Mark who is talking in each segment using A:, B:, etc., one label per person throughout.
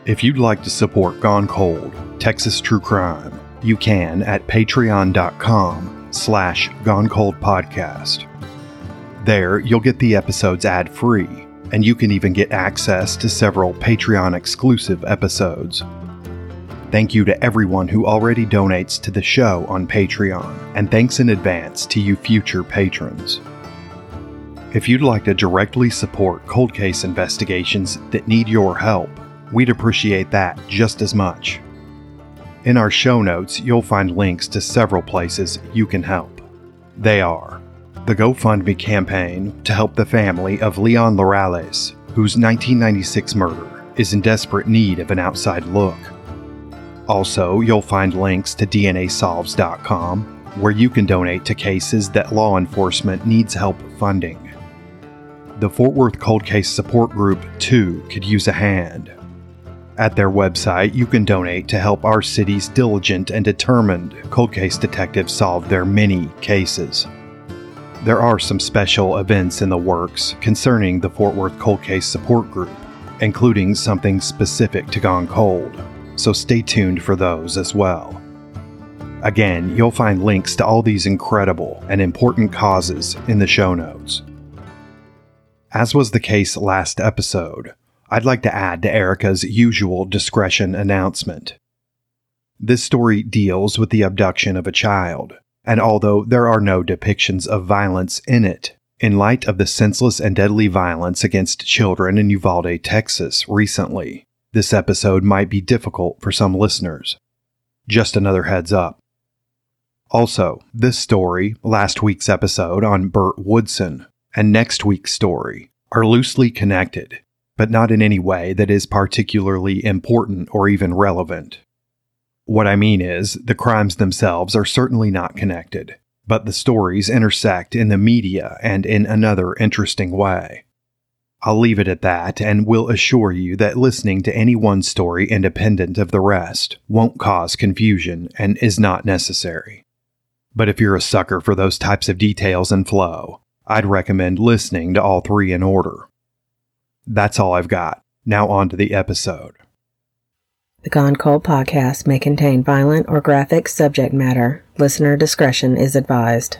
A: If you'd like to support Gone Cold, Texas True Crime, you can at patreon.com/GoneColdPodcast. There, you'll get the episodes ad-free, and you can even get access to several Patreon-exclusive episodes. Thank you to everyone who already donates to the show on Patreon, and thanks in advance to you future patrons. If you'd like to directly support cold case investigations that need your help, we'd appreciate that just as much. In our show notes, you'll find links to several places you can help. They are the GoFundMe campaign to help the family of Leon Lorales, whose 1996 murder is in desperate need of an outside look. Also, you'll find links to DNAsolves.com, where you can donate to cases that law enforcement needs help funding. The Fort Worth Cold Case Support Group, too, could use a hand. At their website, you can donate to help our city's diligent and determined cold case detectives solve their many cases. There are some special events in the works concerning the Fort Worth Cold Case Support Group, including something specific to Gone Cold, so stay tuned for those as well. Again, you'll find links to all these incredible and important causes in the show notes. As was the case last episode, I'd like to add to Erica's usual discretion announcement. This story deals with the abduction of a child, and although there are no depictions of violence in it, in light of the senseless and deadly violence against children in Uvalde, Texas recently, this episode might be difficult for some listeners. Just another heads up. Also, this story, last week's episode on Burt Woodson, and next week's story are loosely connected, but not in any way that is particularly important or even relevant. What I mean is, the crimes themselves are certainly not connected, but the stories intersect in the media and in another interesting way. I'll leave it at that and will assure you that listening to any one story independent of the rest won't cause confusion and is not necessary. But if you're a sucker for those types of details and flow, I'd recommend listening to all three in order. That's all I've got. Now on to the episode.
B: The Gone Cold podcast may contain violent or graphic subject matter. Listener discretion is advised.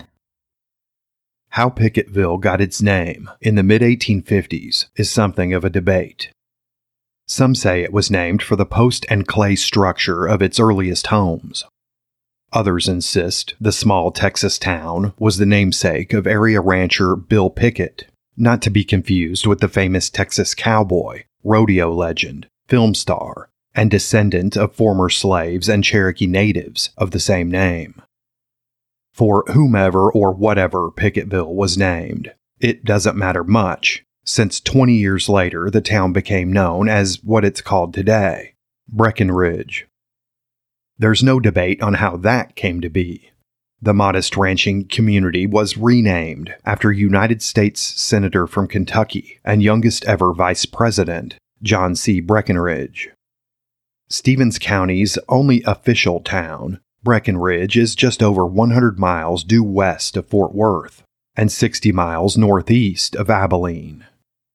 A: How Pickettville got its name in the mid-1850s is something of a debate. Some say it was named for the post and clay structure of its earliest homes. Others insist the small Texas town was the namesake of area rancher Bill Pickett, not to be confused with the famous Texas cowboy, rodeo legend, film star, and descendant of former slaves and Cherokee natives of the same name. For whomever or whatever Pickettville was named, it doesn't matter much, since 20 years later the town became known as what it's called today, Breckenridge. There's no debate on how that came to be. The modest ranching community was renamed after United States Senator from Kentucky and youngest ever Vice President, John C. Breckinridge. Stevens County's only official town, Breckenridge, is just over 100 miles due west of Fort Worth and 60 miles northeast of Abilene.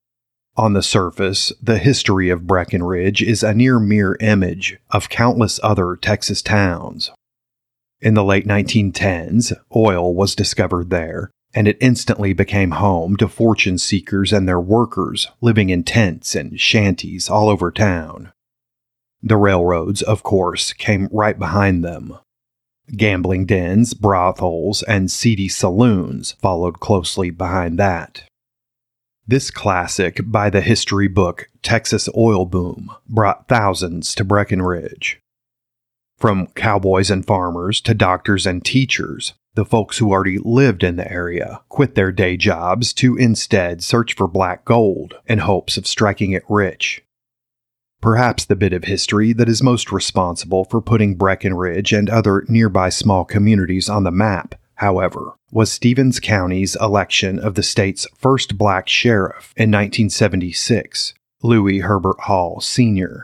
A: On the surface, the history of Breckenridge is a near mirror image of countless other Texas towns. In the late 1910s, oil was discovered there, and it instantly became home to fortune seekers and their workers living in tents and shanties all over town. The railroads, of course, came right behind them. Gambling dens, brothels, and seedy saloons followed closely behind that. This classic by the history book Texas Oil Boom brought thousands to Breckenridge. From cowboys and farmers to doctors and teachers, the folks who already lived in the area quit their day jobs to instead search for black gold in hopes of striking it rich. Perhaps the bit of history that is most responsible for putting Breckenridge and other nearby small communities on the map, however, was Stevens County's election of the state's first black sheriff in 1976, Louis Herbert Hall, Sr.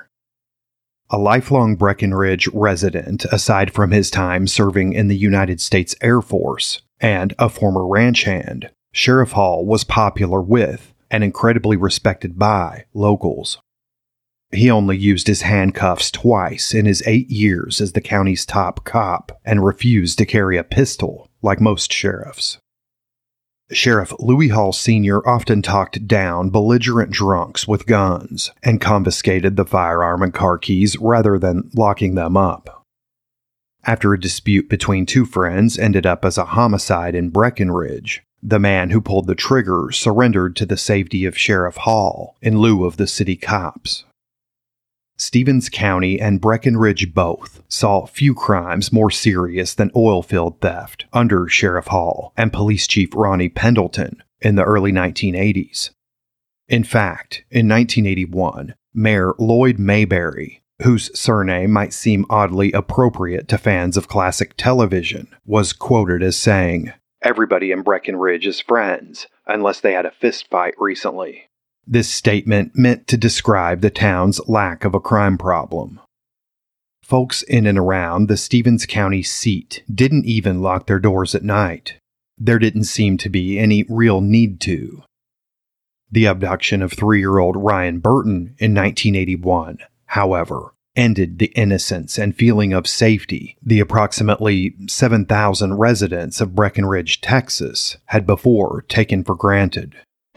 A: A lifelong Breckenridge resident, aside from his time serving in the United States Air Force, and a former ranch hand, Sheriff Hall was popular with and incredibly respected by locals. He only used his handcuffs twice in his 8 years as the county's top cop and refused to carry a pistol like most sheriffs. Sheriff Louis Hall Sr. often talked down belligerent drunks with guns and confiscated the firearm and car keys rather than locking them up. After a dispute between two friends ended up as a homicide in Breckenridge, the man who pulled the trigger surrendered to the safety of Sheriff Hall in lieu of the city cops. Stevens County and Breckenridge both saw few crimes more serious than oil field theft under Sheriff Hall and Police Chief Ronnie Pendleton in the early 1980s. In fact, in 1981, Mayor Lloyd Mayberry, whose surname might seem oddly appropriate to fans of classic television, was quoted as saying, "Everybody in Breckenridge is friends, unless they had a fist fight recently." This statement meant to describe the town's lack of a crime problem. Folks in and around the Stevens County seat didn't even lock their doors at night. There didn't seem to be any real need to. The abduction of 3-year-old Ryan Burton in 1981, however, ended the innocence and feeling of safety the approximately 7,000 residents of Breckenridge, Texas, had before taken for granted.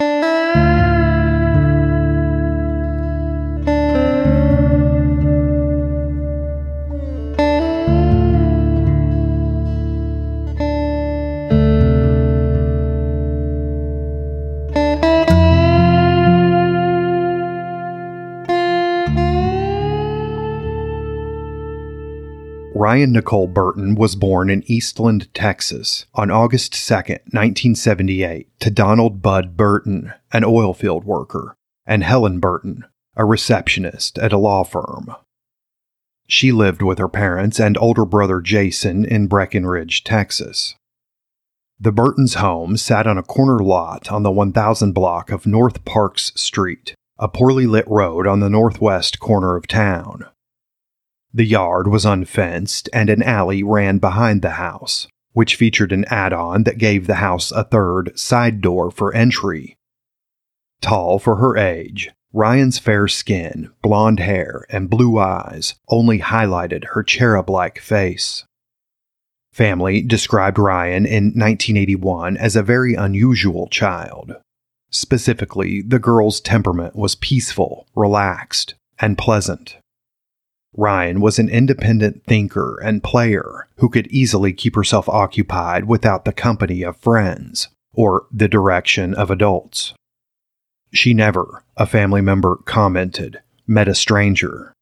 A: Ryan Nicole Burton was born in Eastland, Texas, on August 2, 1978, to Donald Bud Burton, an oil field worker, and Helen Burton, a receptionist at a law firm. She lived with her parents and older brother Jason in Breckenridge, Texas. The Burtons' home sat on a corner lot on the 1000 block of North Parks Street, a poorly lit road on the northwest corner of town. The yard was unfenced, and an alley ran behind the house, which featured an add-on that gave the house a third side door for entry. Tall for her age, Ryan's fair skin, blonde hair, and blue eyes only highlighted her cherub-like face. Family described Ryan in 1981 as a very unusual child. Specifically, the girl's temperament was peaceful, relaxed, and pleasant. Ryan was an independent thinker and player who could easily keep herself occupied without the company of friends or the direction of adults. She never, a family member commented, met a stranger.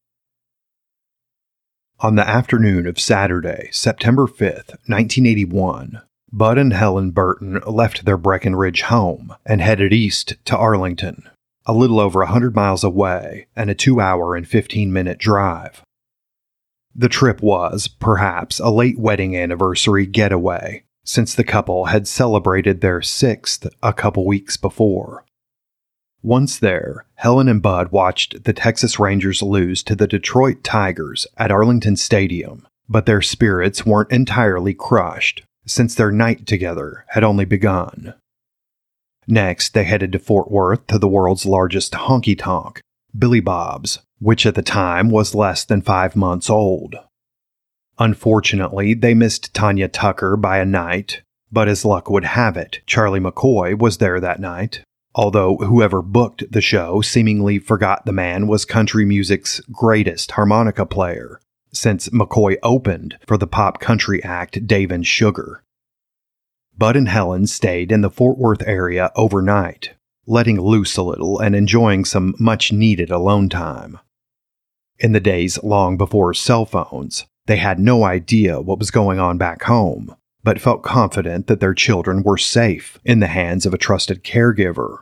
A: On the afternoon of Saturday, September 5th, 1981, Bud and Helen Burton left their Breckenridge home and headed east to Arlington, a little over 100 miles away and a 2-hour and 15-minute drive. The trip was, perhaps, a late wedding anniversary getaway, since the couple had celebrated their 6th a couple weeks before. Once there, Helen and Bud watched the Texas Rangers lose to the Detroit Tigers at Arlington Stadium, but their spirits weren't entirely crushed, since their night together had only begun. Next, they headed to Fort Worth to the world's largest honky-tonk, Billy Bob's, which at the time was less than 5 months old. Unfortunately, they missed Tanya Tucker by a night, but as luck would have it, Charlie McCoy was there that night, although whoever booked the show seemingly forgot the man was country music's greatest harmonica player, since McCoy opened for the pop country act Dave and Sugar. Bud and Helen stayed in the Fort Worth area overnight, letting loose a little and enjoying some much-needed alone time. In the days long before cell phones, they had no idea what was going on back home, but felt confident that their children were safe in the hands of a trusted caregiver.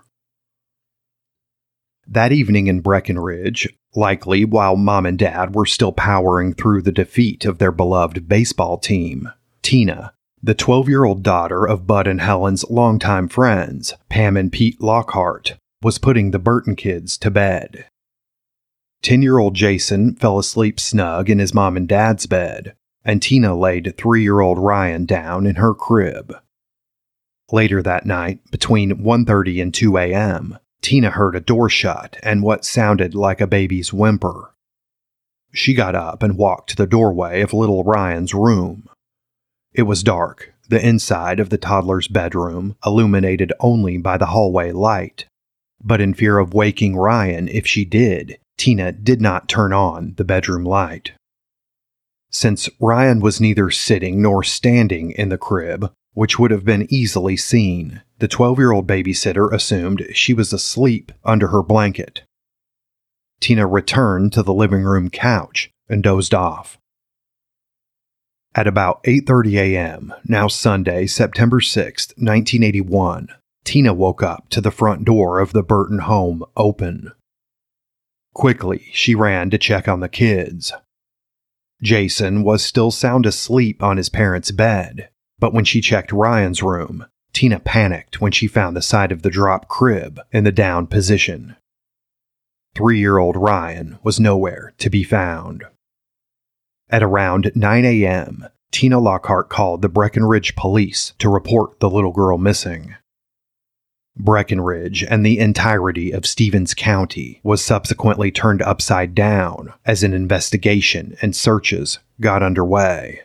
A: That evening in Breckenridge, likely while Mom and Dad were still powering through the defeat of their beloved baseball team, Tina, the 12-year-old daughter of Bud and Helen's longtime friends, Pam and Pete Lockhart, was putting the Burton kids to bed. 10-year-old Jason fell asleep snug in his mom and dad's bed, and Tina laid 3-year-old Ryan down in her crib. Later that night, between 1:30 and 2 a.m., Tina heard a door shut and what sounded like a baby's whimper. She got up and walked to the doorway of little Ryan's room. It was dark, the inside of the toddler's bedroom illuminated only by the hallway light. But in fear of waking Ryan if she did, Tina did not turn on the bedroom light. Since Ryan was neither sitting nor standing in the crib, which would have been easily seen, the 12-year-old babysitter assumed she was asleep under her blanket. Tina returned to the living room couch and dozed off. At about 8:30 a.m., now Sunday, September 6, 1981, Tina woke up to the front door of the Burton home open. Quickly, she ran to check on the kids. Jason was still sound asleep on his parents' bed, but when she checked Ryan's room, Tina panicked when she found the side of the drop crib in the down position. 3-year-old Ryan was nowhere to be found. At around 9 a.m., Tina Lockhart called the Breckenridge police to report the little girl missing. Breckenridge and the entirety of Stevens County was subsequently turned upside down as an investigation and searches got underway.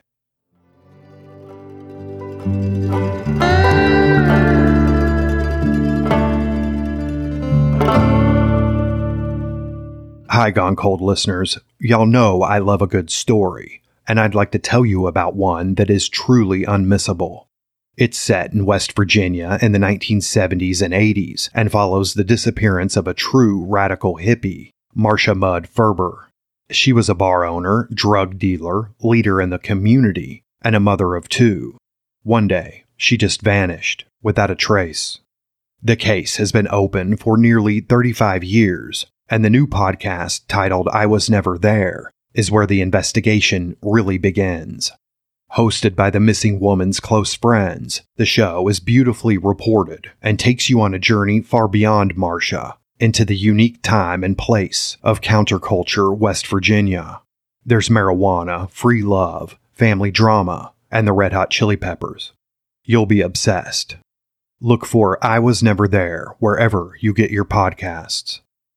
A: Hi, Gone Cold listeners. Y'all know I love a good story, and I'd like to tell you about one that is truly unmissable. It's set in West Virginia in the 1970s and 80s and follows the disappearance of a true radical hippie, Marcia Mudd Ferber. She was a bar owner, drug dealer, leader in the community, and a mother of 2. One day, she just vanished without a trace. The case has been open for nearly 35 years, and the new podcast titled I Was Never There is where the investigation really begins. Hosted by the missing woman's close friends, the show is beautifully reported and takes you on a journey far beyond Marcia into the unique time and place of counterculture West Virginia. There's marijuana, free love, family drama, and the Red Hot Chili Peppers. You'll be obsessed. Look for I Was Never There wherever you get your podcasts.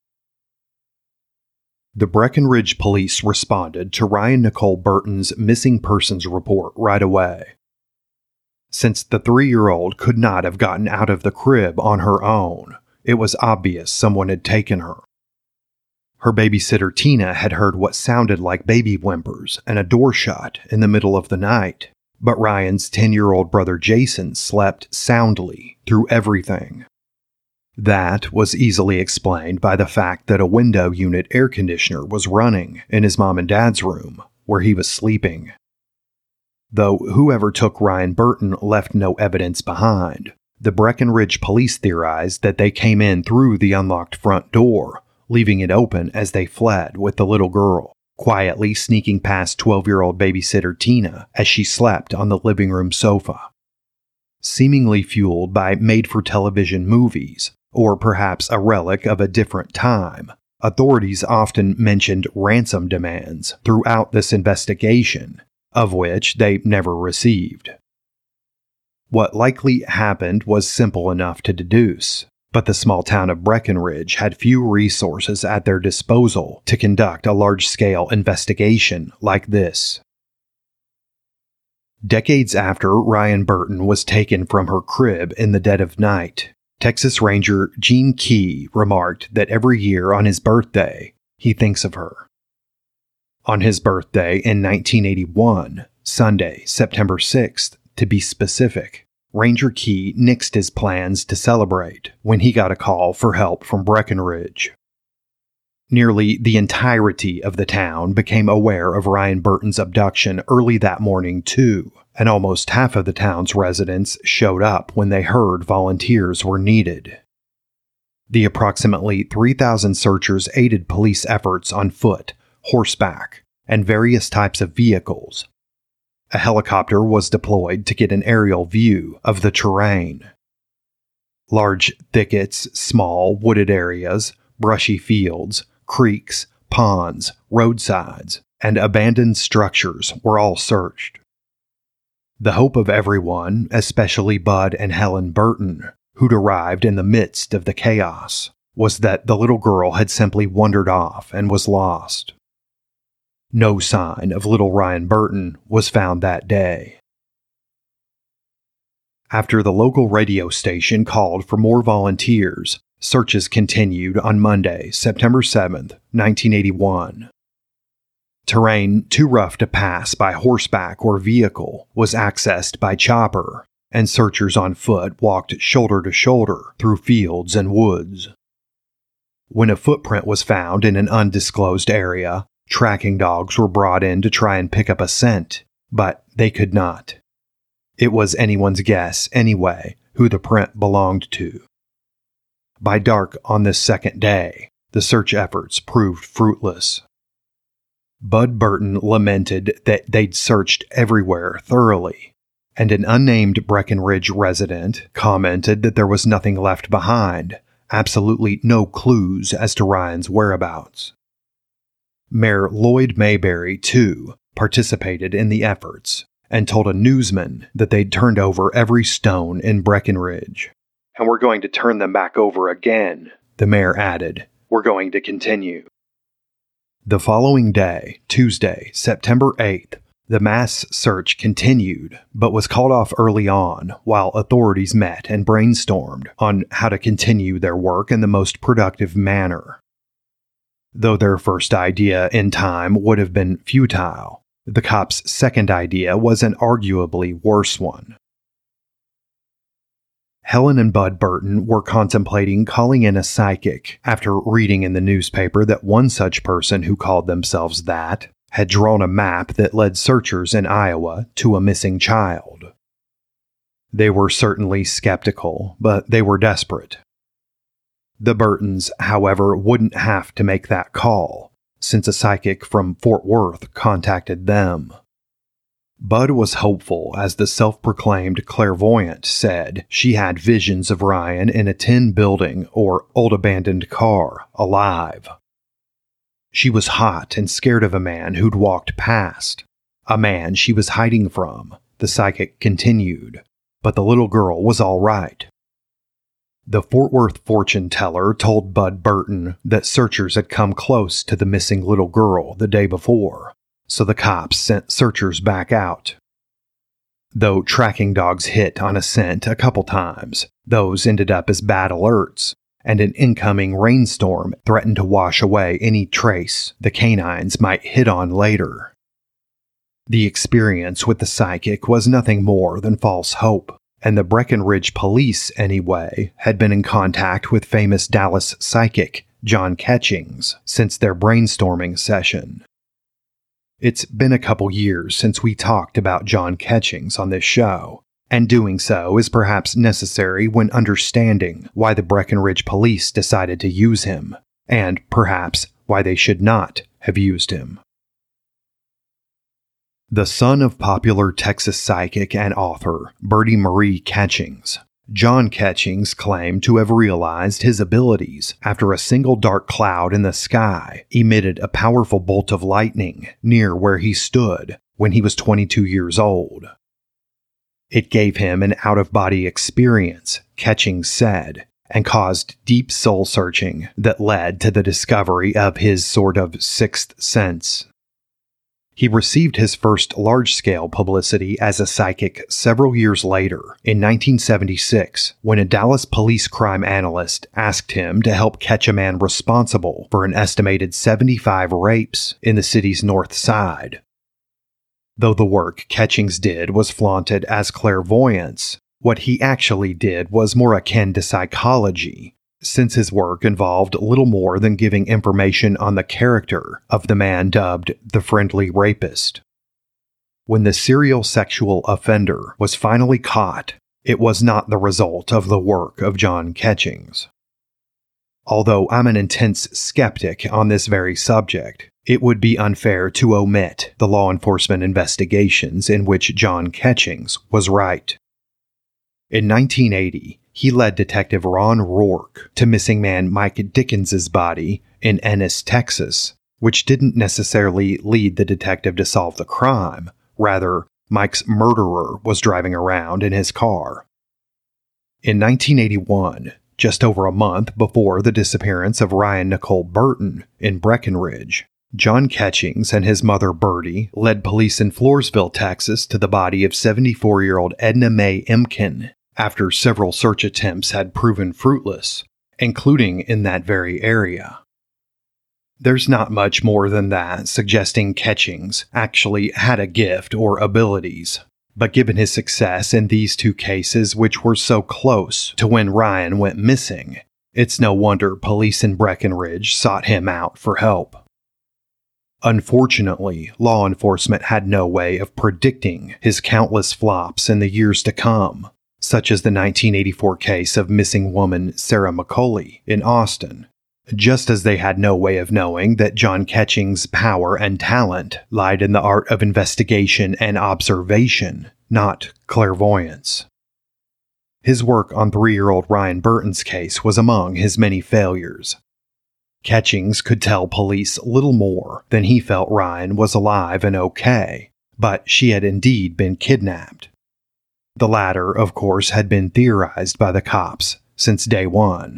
A: The Breckenridge police responded to Ryan Nicole Burton's missing persons report right away. Since the 3-year-old could not have gotten out of the crib on her own, it was obvious someone had taken her. Her babysitter Tina had heard what sounded like baby whimpers and a door shut in the middle of the night, but Ryan's 10-year-old brother Jason slept soundly through everything. That was easily explained by the fact that a window unit air conditioner was running in his mom and dad's room, where he was sleeping. Though whoever took Ryan Burton left no evidence behind, the Breckenridge police theorized that they came in through the unlocked front door, leaving it open as they fled with the little girl, quietly sneaking past 12-year-old babysitter Tina as she slept on the living room sofa. Seemingly fueled by made-for-television movies, or perhaps a relic of a different time, authorities often mentioned ransom demands throughout this investigation, of which they never received. What likely happened was simple enough to deduce, but the small town of Breckenridge had few resources at their disposal to conduct a large-scale investigation like this. Decades after Ryan Burton was taken from her crib in the dead of night, Texas Ranger Gene Key remarked that every year on his birthday, he thinks of her. On his birthday in 1981, Sunday, September 6th, to be specific, Ranger Key nixed his plans to celebrate when he got a call for help from Breckenridge. Nearly the entirety of the town became aware of Ryan Burton's abduction early that morning, too, and almost half of the town's residents showed up when they heard volunteers were needed. The approximately 3,000 searchers aided police efforts on foot, horseback, and various types of vehicles. A helicopter was deployed to get an aerial view of the terrain. Large thickets, small wooded areas, brushy fields, creeks, ponds, roadsides, and abandoned structures were all searched. The hope of everyone, especially Bud and Helen Burton, who'd arrived in the midst of the chaos, was that the little girl had simply wandered off and was lost. No sign of little Ryan Burton was found that day. After the local radio station called for more volunteers, searches continued on Monday, September 7th, 1981. Terrain too rough to pass by horseback or vehicle was accessed by chopper, and searchers on foot walked shoulder to shoulder through fields and woods. When a footprint was found in an undisclosed area, tracking dogs were brought in to try and pick up a scent, but they could not. It was anyone's guess, anyway, who the print belonged to. By dark on this second day, the search efforts proved fruitless. Bud Burton lamented that they'd searched everywhere thoroughly, and an unnamed Breckenridge resident commented that there was nothing left behind, absolutely no clues as to Ryan's whereabouts. Mayor Lloyd Mayberry, too, participated in the efforts and told a newsman that they'd turned over every stone in Breckenridge. "And we're going to turn them back over again," the mayor added. "We're going to continue." The following day, Tuesday, September 8th, the mass search continued, but was called off early on while authorities met and brainstormed on how to continue their work in the most productive manner. Though their first idea in time would have been futile, the cops' second idea was an arguably worse one. Helen and Bud Burton were contemplating calling in a psychic after reading in the newspaper that one such person who called themselves that had drawn a map that led searchers in Iowa to a missing child. They were certainly skeptical, but they were desperate. The Burtons, however, wouldn't have to make that call, since a psychic from Fort Worth contacted them. Bud was hopeful as the self-proclaimed clairvoyant said she had visions of Ryan in a tin building or old abandoned car, alive. She was hot and scared of a man who'd walked past, a man she was hiding from, the psychic continued, but the little girl was all right. The Fort Worth fortune teller told Bud Burton that searchers had come close to the missing little girl the day before, so the cops sent searchers back out. Though tracking dogs hit on a scent a couple times, those ended up as bad alerts, and an incoming rainstorm threatened to wash away any trace the canines might hit on later. The experience with the psychic was nothing more than false hope, and the Breckenridge police, anyway, had been in contact with famous Dallas psychic John Ketchings since their brainstorming session. It's been a couple years since we talked about John Ketchings on this show, and doing so is perhaps necessary when understanding why the Breckenridge police decided to use him, and perhaps why they should not have used him. The son of popular Texas psychic and author Bertie Marie Ketchings, John Ketchings claimed to have realized his abilities after a single dark cloud in the sky emitted a powerful bolt of lightning near where he stood when he was 22 years old. It gave him an out-of-body experience, Ketchings said, and caused deep soul-searching that led to the discovery of his sort of sixth sense. He received his first large-scale publicity as a psychic several years later, in 1976, when a Dallas police crime analyst asked him to help catch a man responsible for an estimated 75 rapes in the city's north side. Though the work Ketchings did was flaunted as clairvoyance, what he actually did was more akin to psychology, since his work involved little more than giving information on the character of the man dubbed the friendly rapist. When the serial sexual offender was finally caught, it was not the result of the work of John Ketchings. Although I'm an intense skeptic on this very subject, it would be unfair to omit the law enforcement investigations in which John Ketchings was right. In 1980, he led Detective Ron Rourke to missing man Mike Dickens's body in Ennis, Texas, which didn't necessarily lead the detective to solve the crime. Rather, Mike's murderer was driving around in his car. In 1981, just over a month before the disappearance of Ryan Nicole Burton in Breckenridge, John Catchings and his mother Bertie led police in Floresville, Texas to the body of 74-year-old Edna Mae Emkin after several search attempts had proven fruitless, including in that very area. There's not much more than that suggesting Catchings actually had a gift or abilities, but given his success in these two cases which were so close to when Ryan went missing, it's no wonder police in Breckenridge sought him out for help. Unfortunately, law enforcement had no way of predicting his countless flops in the years to come, such as the 1984 case of missing woman Sarah McCauley in Austin, just as they had no way of knowing that John Catchings' power and talent lied in the art of investigation and observation, not clairvoyance. His work on 3-year-old Ryan Burton's case was among his many failures. Catchings could tell police little more than he felt Ryan was alive and okay, but she had indeed been kidnapped. The latter, of course, had been theorized by the cops since day one.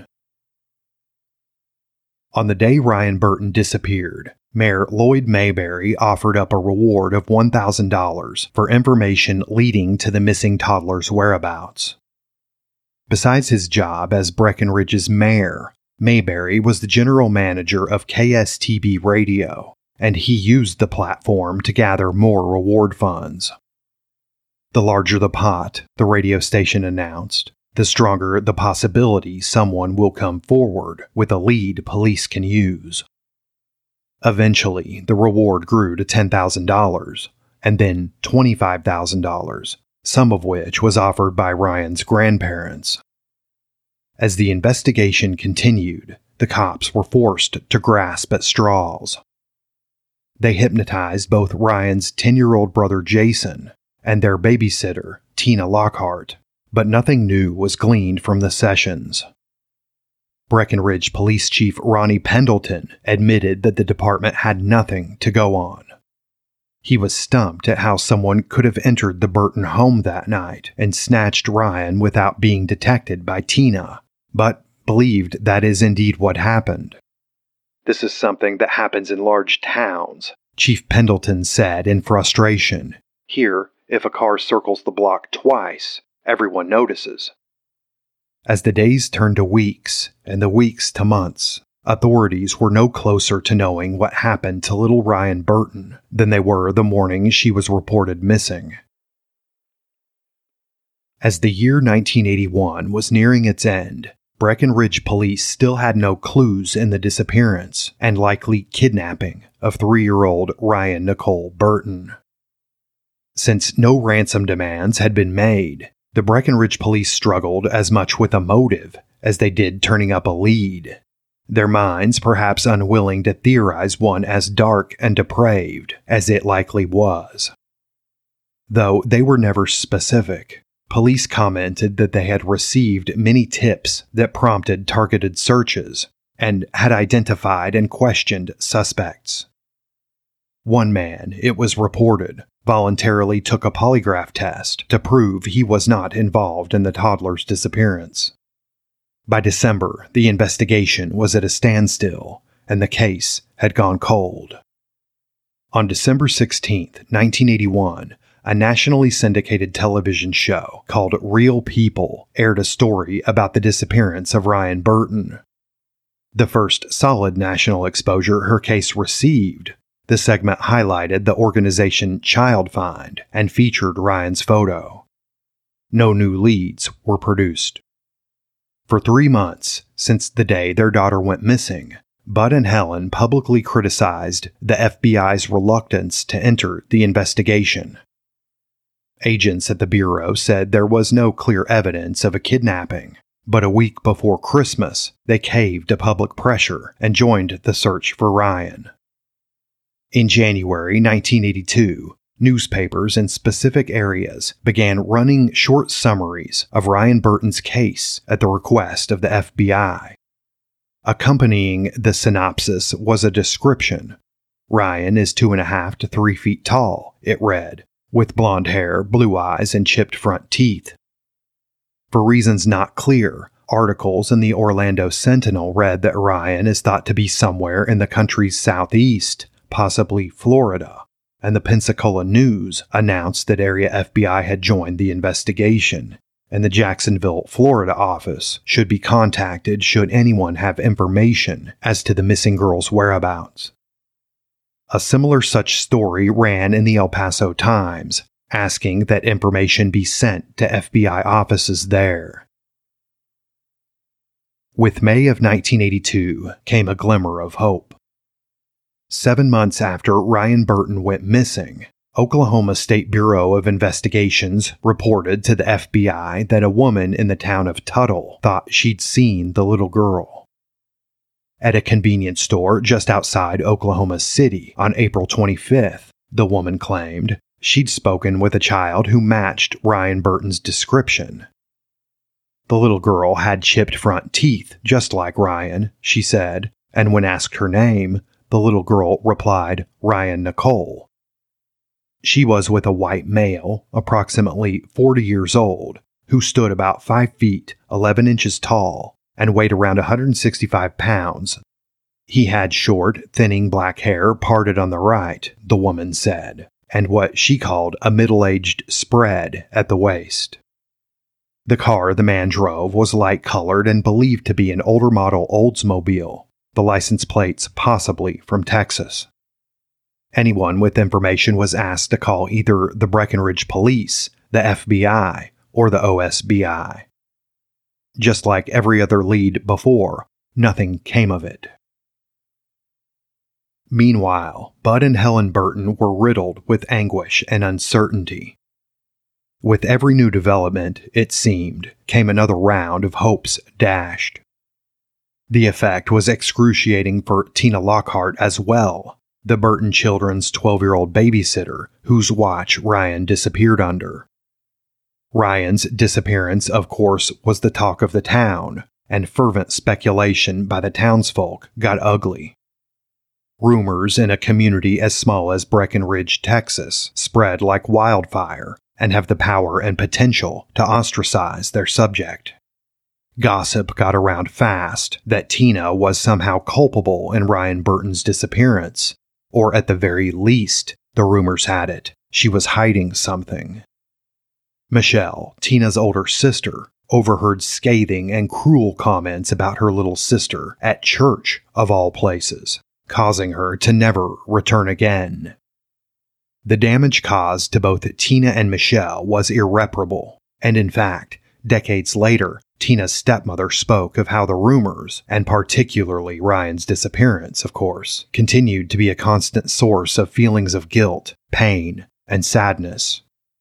A: On the day Ryan Burton disappeared, Mayor Lloyd Mayberry offered up a reward of $1,000 for information leading to the missing toddler's whereabouts. Besides his job as Breckenridge's mayor, Mayberry was the general manager of KSTB Radio, and he used the platform to gather more reward funds. The larger the pot, the radio station announced, the stronger the possibility someone will come forward with a lead police can use. Eventually, the reward grew to $10,000, and then $25,000, some of which was offered by Ryan's grandparents. As the investigation continued, the cops were forced to grasp at straws. They hypnotized both Ryan's 10-year-old brother Jason and their babysitter, Tina Lockhart, but nothing new was gleaned from the sessions. Breckenridge Police Chief Ronnie Pendleton admitted that the department had nothing to go on. He was stumped at how someone could have entered the Burton home that night and snatched Ryan without being detected by Tina, but believed that is indeed what happened. "This is something that happens in large towns," Chief Pendleton said in frustration. "Here, if a car circles the block twice, everyone notices." As the days turned to weeks, and the weeks to months, authorities were no closer to knowing what happened to little Ryan Burton than they were the morning she was reported missing. As the year 1981 was nearing its end, Breckenridge police still had no clues in the disappearance and likely kidnapping of 3-year-old Ryan Nicole Burton. Since no ransom demands had been made, the Breckenridge police struggled as much with a motive as they did turning up a lead, their minds perhaps unwilling to theorize one as dark and depraved as it likely was. Though they were never specific, police commented that they had received many tips that prompted targeted searches and had identified and questioned suspects. One man, it was reported, voluntarily took a polygraph test to prove he was not involved in the toddler's disappearance. By December, the investigation was at a standstill, and the case had gone cold. On December 16, 1981, a nationally syndicated television show called Real People aired a story about the disappearance of Ryan Burton. The first solid national exposure her case received, the segment highlighted the organization Child Find and featured Ryan's photo. No new leads were produced. For 3 months, since the day their daughter went missing, Bud and Helen publicly criticized the FBI's reluctance to enter the investigation. Agents at the Bureau said there was no clear evidence of a kidnapping, but a week before Christmas, they caved to public pressure and joined the search for Ryan. In January 1982, newspapers in specific areas began running short summaries of Ryan Burton's case at the request of the FBI. Accompanying the synopsis was a description. Ryan is 2.5 to 3 feet tall, it read, with blonde hair, blue eyes, and chipped front teeth. For reasons not clear, Articles in the Orlando Sentinel read that Ryan is thought to be somewhere in the country's southeast, possibly Florida, and the Pensacola News announced that area FBI had joined the investigation, and the Jacksonville, Florida office should be contacted should anyone have information as to the missing girl's whereabouts. A similar such story ran in the El Paso Times, asking that information be sent to FBI offices there. With May of 1982 came a glimmer of hope. 7 months after Ryan Burton went missing, Oklahoma State Bureau of Investigations reported to the FBI that a woman in the town of Tuttle thought she'd seen the little girl. At a convenience store just outside Oklahoma City on April 25th, the woman claimed she'd spoken with a child who matched Ryan Burton's description. The little girl had chipped front teeth, just like Ryan, she said, and when asked her name, the little girl replied, Ryan Nicole. She was with a white male, approximately 40 years old, who stood about 5 feet, 11 inches tall, and weighed around 165 pounds. He had short, thinning black hair parted on the right, the woman said, and what she called a middle-aged spread at the waist. The car the man drove was light-colored and believed to be an older model Oldsmobile, the license plates possibly from Texas. Anyone with information was asked to call either the Breckenridge Police, the FBI, or the OSBI. Just like every other lead before, nothing came of it. Meanwhile, Bud and Helen Burton were riddled with anguish and uncertainty. With every new development, it seemed, came another round of hopes dashed. The effect was excruciating for Tina Lockhart as well, the Burton children's 12-year-old babysitter whose watch Ryan disappeared under. Ryan's disappearance, of course, was the talk of the town, and fervent speculation by the townsfolk got ugly. Rumors in a community as small as Breckenridge, Texas, spread like wildfire and have the power and potential to ostracize their subject. Gossip got around fast that Tina was somehow culpable in Ryan Burton's disappearance, or at the very least, the rumors had it, she was hiding something. Michelle, Tina's older sister, overheard scathing and cruel comments about her little sister at church, of all places, causing her to never return again. The damage caused to both Tina and Michelle was irreparable, and in fact, decades later, Tina's stepmother spoke of how the rumors, and particularly Ryan's disappearance, of course, continued to be a constant source of feelings of guilt, pain, and sadness.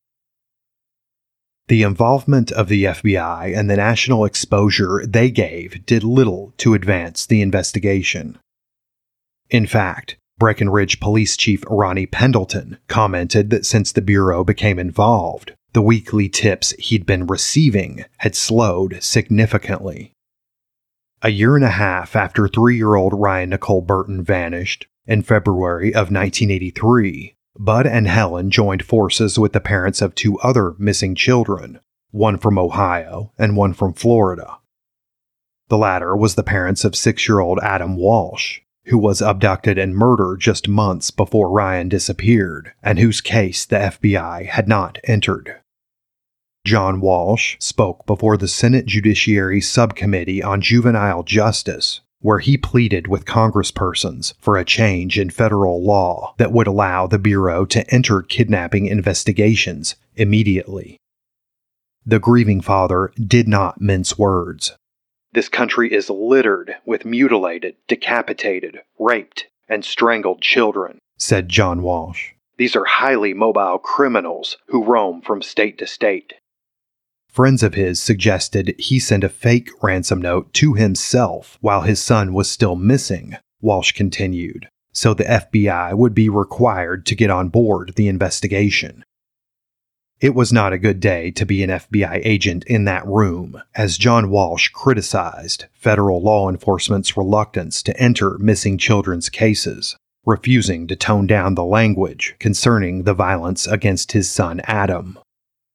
A: The involvement of the FBI and the national exposure they gave did little to advance the investigation. In fact, Breckenridge Police Chief Ronnie Pendleton commented that since the Bureau became involved, the weekly tips he'd been receiving had slowed significantly. A year and a half after 3-year-old Ryan Nicole Burton vanished, in February of 1983, Bud and Helen joined forces with the parents of 2 other missing children, one from Ohio and one from Florida. The latter was the parents of 6-year-old Adam Walsh, who was abducted and murdered just months before Ryan disappeared, and whose case the FBI had not entered. John Walsh spoke before the Senate Judiciary Subcommittee on Juvenile Justice, where he pleaded with congresspersons for a change in federal law that would allow the Bureau to enter kidnapping investigations immediately. The grieving father did not mince words. This country is littered with mutilated, decapitated, raped, and strangled children, said John Walsh. These are highly mobile criminals who roam from state to state. Friends of his suggested he send a fake ransom note to himself while his son was still missing, Walsh continued, so the FBI would be required to get on board the investigation. It was not a good day to be an FBI agent in that room, as John Walsh criticized federal law enforcement's reluctance to enter missing children's cases, refusing to tone down the language concerning the violence against his son Adam.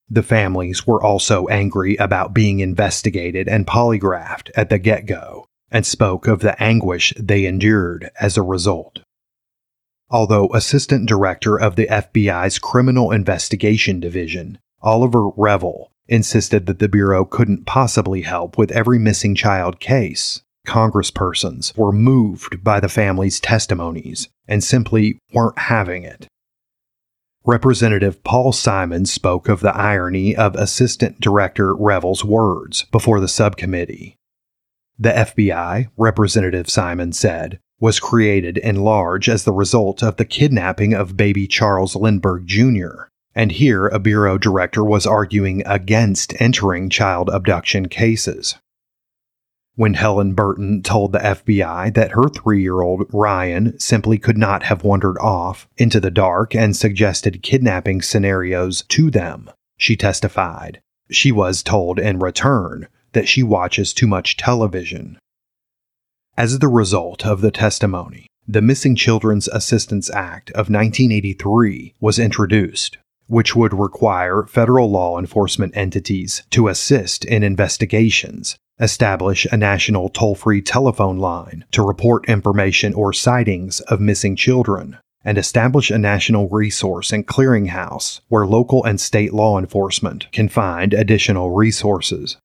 A: The families were also angry about being investigated and polygraphed at the get-go, and spoke of the anguish they endured as a result. Although Assistant Director of the FBI's Criminal Investigation Division, Oliver Revel, insisted that the Bureau couldn't possibly help with every missing child case, congresspersons were moved by the family's testimonies and simply weren't having it. Representative Paul Simon spoke of the irony of Assistant Director Revel's words before the subcommittee. The FBI, Representative Simon said, was created in large as the result of the kidnapping of baby Charles Lindbergh Jr., and here a Bureau director was arguing against entering child abduction cases. When Helen Burton told the FBI that her 3-year-old Ryan simply could not have wandered off into the dark and suggested kidnapping scenarios to them, she testified, she was told in return that she watches too much television. As the result of the testimony, the Missing Children's Assistance Act of 1983 was introduced, which would require federal law enforcement entities to assist in investigations, establish a national toll-free telephone line to report information or sightings of missing children, and establish a national resource and clearinghouse where local and state law enforcement can find additional resources.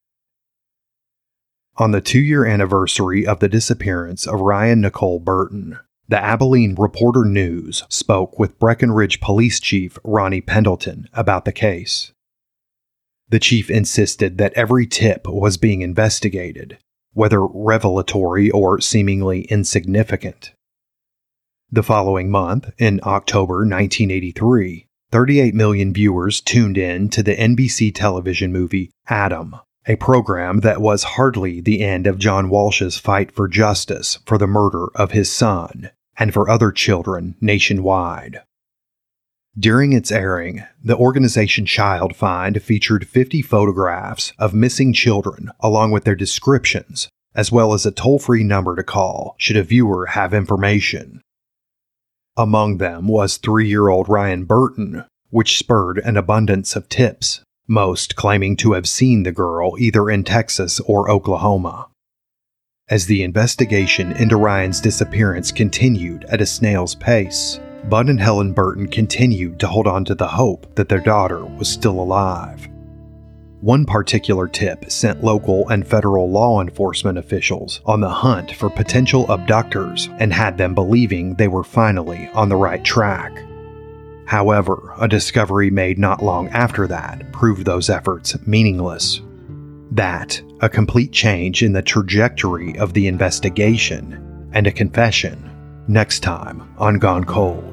A: On the 2-year anniversary of the disappearance of Ryan Nicole Burton, the Abilene Reporter-News spoke with Breckenridge Police Chief Ronnie Pendleton about the case. The chief insisted that every tip was being investigated, whether revelatory or seemingly insignificant. The following month, in October 1983, 38 million viewers tuned in to the NBC television movie Adam, a program that was hardly the end of John Walsh's fight for justice for the murder of his son and for other children nationwide. During its airing, the organization Child Find featured 50 photographs of missing children along with their descriptions, as well as a toll-free number to call should a viewer have information. Among them was 3-year-old Ryan Burton, which spurred an abundance of tips, most claiming to have seen the girl either in Texas or Oklahoma. As the investigation into Ryan's disappearance continued at a snail's pace, Bud and Helen Burton continued to hold on to the hope that their daughter was still alive. One particular tip sent local and federal law enforcement officials on the hunt for potential abductors and had them believing they were finally on the right track. However, a discovery made not long after that proved those efforts meaningless. That, a complete change in the trajectory of the investigation, and a confession, next time on Gone Cold.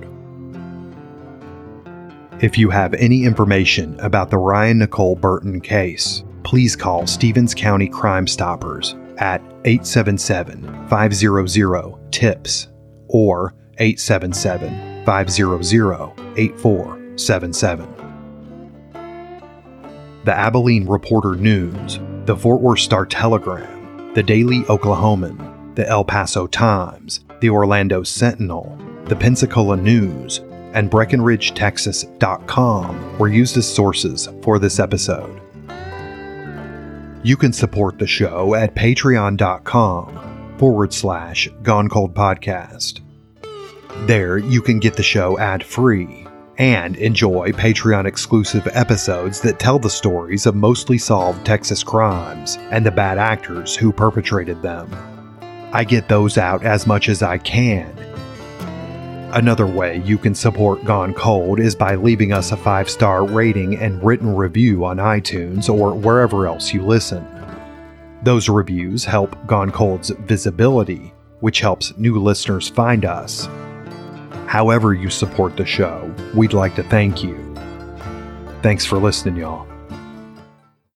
A: If you have any information about the Ryan Nicole Burton case, please call Stevens County Crime Stoppers at 877-500-TIPS or 877-500-8477. The Abilene Reporter-News, the Fort Worth Star-Telegram, the Daily Oklahoman, the El Paso Times, the Orlando Sentinel, the Pensacola News, and BreckenridgeTexas.com were used as sources for this episode. You can support the show at patreon.com/Gone Cold Podcast. There you can get the show ad-free and enjoy Patreon-exclusive episodes that tell the stories of mostly solved Texas crimes and the bad actors who perpetrated them. I get those out as much as I can. Another way you can support Gone Cold is by leaving us a 5-star rating and written review on iTunes or wherever else you listen. Those reviews help Gone Cold's visibility, which helps new listeners find us. However you support the show, we'd like to thank you. Thanks for listening, y'all.